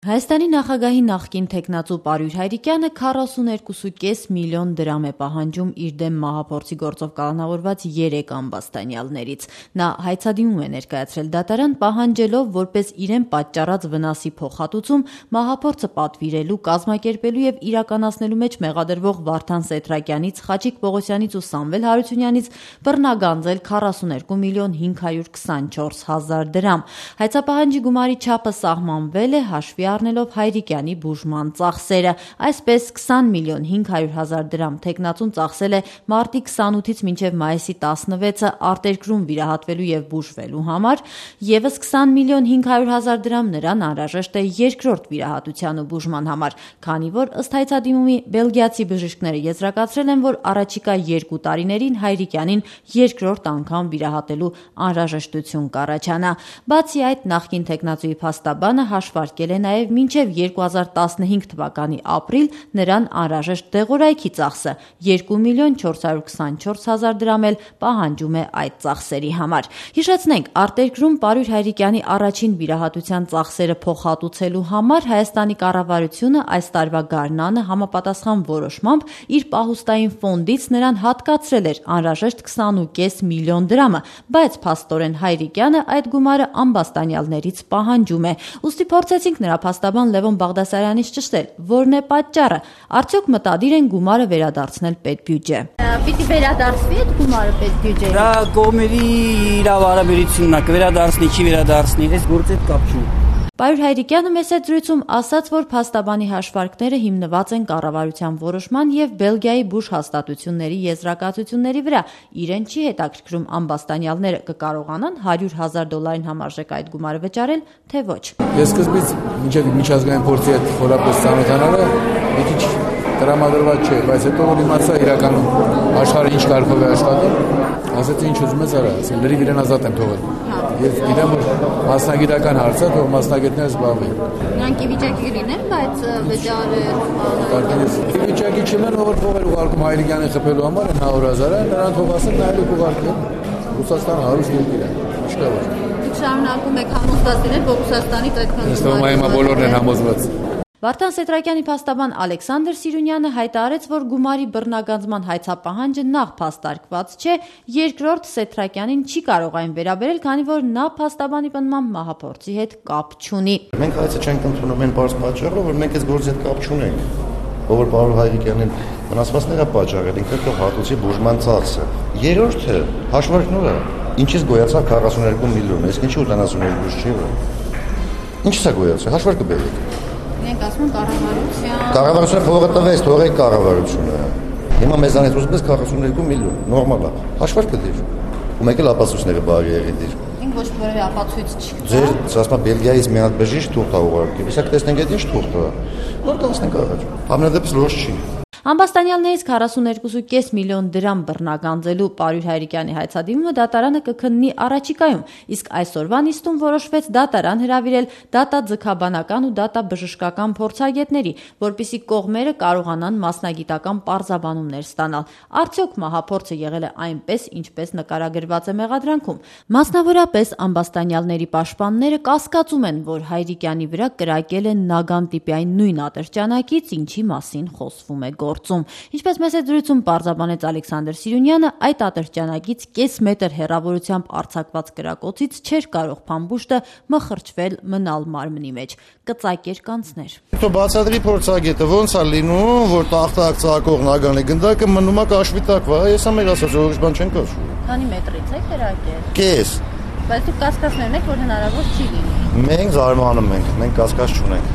Հայաստանի նախագահի նախկին թեկնածու Պարույր Հայրիկյանը 42.5 միլիոն դրամ է պահանջում իր դեմ մահափորձի գործով կալանավորված 3 ամբաստանյալներից։ Նա հայցադիմում է ներկայացրել դատարան, պահանջելով որպես իրեն պատճառած վնասի փոխհատուցում մահափորձը պատվիրելու, կազմակերպելու եւ իրականացնելու մեջ մեղադրվող Վարդան Սեթրակյանից, Խաչիկ Պողոսյանից ու Սամվել Հարությունյանից բռնագանձել 42 միլիոն 524 հազար դրամ։ Հայցապահանջի գումարի չափը սահմանվել է հաշվի առնելով Հայրիկյանի բուժման ծախսերը։ Այսպես 20 միլիոն 500 հազար դրամ թեկնածուն ծախսել է մարտի 28-ից մինչև մայիսի 16-ը արտերկրում վիրահատվելու եւ բուժվելու համար, եւս 20 միլիոն 500 հազար դրամ նրան անհրաժեշտ է երկրորդ վիրահատության ու բուժման համար, քանի որ ըստ հայցադիմումի բելգիացի բժիշկները եզրակացրել են, որ առաջիկա 2 տարիներին Հայրիկյանին երկրորդ անգամ վիրահատելու անհրաժեշտություն կառաջանա։ Բացի այդ, նախկին թեկնածուի փաստաբանը հաշվարկել է նաեւ մինչև 2015 թվականի ապրիլ նրան անհրաժեշտ դեղորայքի ծախսը 2 միլիոն 424 հազար դրամ էլ պահանջում է այդ ծախսերի համար։ Հիշեցնենք, արտերկրում Պարույր Հայրիկյանի առաջին վիրահատության ծախսերը փոխհատուցելու համար Հայաստանի կառավարությունը այս տարվա գարնանը համապատասխան որոշմամբ իր պահուստային ֆոնդից նրան հատկացրել էր անհրաժեշտ 20.5 միլիոն դրամը, բայց փաստորեն Հայրիկյանը այդ գումարը ամբաստանյալներից պահանջում է։ Ուստի փորձեցինք նրա փաստաբան Լևոն Բաղդասարյանից ճշտել, որն է պատճառը, արդյոք մտադիր են գումարը վերադարձնել պետբյուջե։ Պիտի վերադարձվի այդ գումարը պետբյուջեին։ Դա կողմերի իրավ հարաբերությունն է, կվերադարձնի, չի վերադարձնի, այս գործի հետ կապ չունի։ Պարույր Հայրիկյանը մեծ զրույցում ասաց, որ փաստաբանի հաշվարկները հիմնված են կառավարության որոշման եւ Բելգիայի բուժ հաստատությունների եզրակացությունների վրա։ Իրեն չի հետաքրքրում ամբաստանյալները կկարողանան $100,000 համարժեք այդ գումարը վճարել, թե ոչ։ Ես սկզբից միջազգային փորձի հետ խորապես ծանոթանալը մի քիչ տրամադրված չէ, բայց հետո որ իմացա իրականում աշխարհը ինչ կարողով է աշխատել, ասեցի ինչ ուզում ես արա, ասեմ լրիվ իրեն ազատ եմ թողել։ Ես գիտեմ, որ մասնագիտական հարց է, թող մասնագետները զբաղվեն։ Նրանք ի վիճակի կլինեն, բայց վճարը ի վիճակի չլինեն, որ փողեր ուղարկում Հայրիկյանին խփելու համար են 100,000-ը, նրան թող ասեն նայելու ուղարկեն։ Ռուսաստանը հարուստ երկիր է, չկա ոչ։ Շարունակում եք համոզված լինել, որ Ռուսաստանից այդքան Ես թվում է հիմա բոլորն են համոզված։ Վարդան Սեթրակյանի փաստաբան Ալեքսանդր Սիրունյանը հայտարարեց, որ գումարի բռնագանձման հայցապահանջը նախ փաստարկված չէ, երկրորդ Սեթրակյանին չի կարող այն վերաբերել, քանի որ նա փաստաբանի պնդմամբ մահափորձի հետ կապ չունի։ Մենք այցը չենք ընդունում այն բարձ պատճառով, որ մենք այս գործի հետ կապ չունենք, որ Պարույր Հայրիկյանին վնասվածքները պատճառել, ինքը թող հատուցի բուժման ծախսը։ Երրորդը հաշվարկները, ինչից գոյացավ 42 միլիոն, իսկ ինչի 82 չի որ։ Ինչից է գոյացել, հաշվարկը բերեք։ Մենք ասում կառավարության։ Կառավարությունը փողը տվեց, թողեք կառավարությունը։ Հիմա մեզանից ուզում ես 42 միլիոն, նորմալ է։ Հաշվարկը դիր։ Ու մեկ էլ ապացույցները բարի եղի դիր։ Ինք ոչ որևէ ապացույց չկա։ Ձեր ասում եմ Բելգիայից մի հատ բժիշկ թուղթ է ուղարկել։ Իսկ տեսնենք այդ ինչ թուղթ է։ Որ տասնենք առաջ։ Ամենադեպս լուրջ չի։ Ամբաստանյալներից 42.5 միլիոն դրամ բռնագանձելու Պարույր Հայրիկյանի հայցադիմումը դատարանը կքննի առաջիկայում, իսկ այսօրվա նիստում որոշվեց դատարան հրավիրել դատաձգաբանական ու դատաբժշկական փորձագետների, որպիսի կողմերը կարողանան մասնագիտական պարզաբանումներ ստանալ։ Արդյոք մահափորձը եղել է այնպես, ինչպես նկարագրված է մեղադրանքում։ Մասնավորապես ամբաստանյալների պաշտպանները կասկածում են, որ Հայրիկյանի վրա կրակել են նագան տիպի այն նույն ատրճանակից, ինչի մասին խոսվում է գործում։ Ինչպես մեծ զրույցում պարզաբանեց Ալեքսանդր Սիրունյանը, այդ ատրճանակից կես մետր հեռավորությամբ արձակված կրակոցից չէր կարող փամբուշտը մխրճվել մնալ մարմնի մեջ, կծակեր կանցներ։ Հետո բացատրի փորձագետը ոնց է լինում, որ տախտակ ծակող նագանի գնդակը մնում է կաշվի տակ, վա, ես ամեր ասած, ուրիշ բան չենք ասում։ Քանի մետրից է կրակել։ Կես։ Բայց դուք կասկածներն եք, որ հնարավոր չի լինի։ Մենք զարմանում ենք, մենք կասկած չունենք։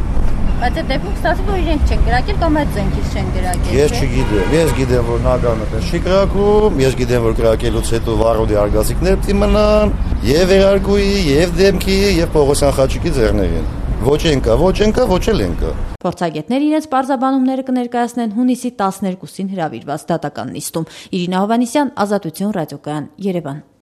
Բայց այդ դեպքում ստացի, որ իրենք չեն կրակել կամ այդ զենքից չեն կրակել։ Ես չգիտեմ, ես գիտեմ, որ նագանը պես չի կրակում, ես գիտեմ, որ կրակելուց հետո վառոդի արգասիքներ պիտի մնան, եւ վերարկուի, եւ դեմքի, եւ Պողոսյան Խաչիկի ձեռներին։ Ոչ ենկա, ոչ էլ ենկա։ Փորձագետները իրենց պարզաբանումները կներկայացնեն հունիսի 12-ին հրավիրված դատական նիստում։ Իրինա Հովհաննիսյան, Ազատություն ռադիոկայան, Երևան։